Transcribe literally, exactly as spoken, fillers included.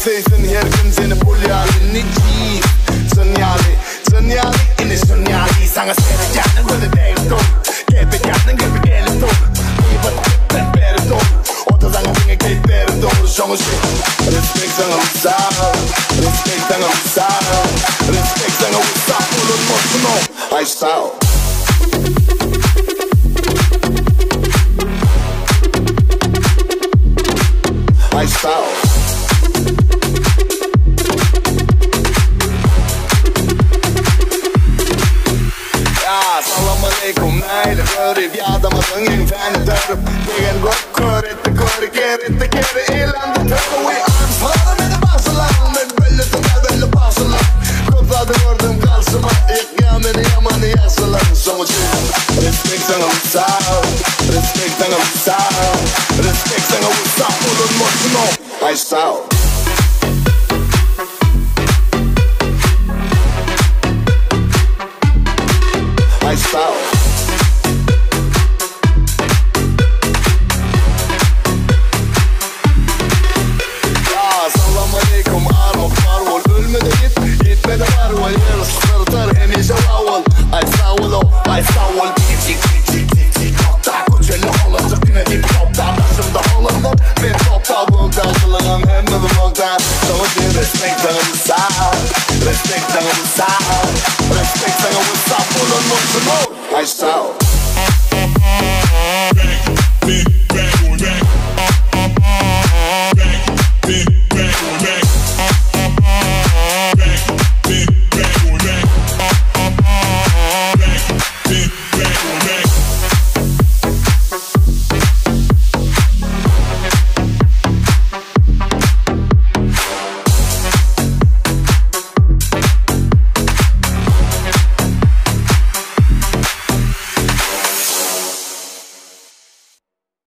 Satan her gün seni pulyali Nici Sunyali Sunyali ini sunyali Sangat serejana gönde değil tok Kepe kendin kepe gelin tok İbat ben beri tok Ota zangan dinge kayıt beri tok Şoğun şey Respect zangan misal Respect zangan misal Respect zangan misal Ulun mosuno I style I style Salam aleikum, nej det rör i bjadamadung ingen fan är dörr Degen gott kör, inte kör, ger inte kere elände törr Och i ansvarar med det basalam Med böllet och väl och basalam Kopplade vården kalsama Jag gamen i yaman i yasalam Som och tjur Respekt ang amisal Respekt ang amisal Respekt ang amisal Ulun mo suno I style I style Ya salam aleikum armaf marvol Ölmede git gitmede varvol Yarısı sırtır hemişe lavol I style o I style Tik tik tik tik tik tik Nokta kuceli olacak yine dip topta Başımda olanlar bir topta Bu karşılığım hem de bir nokta Sonucu respect sana misal Respect sana misal Respect sana misal Ulun musun o I style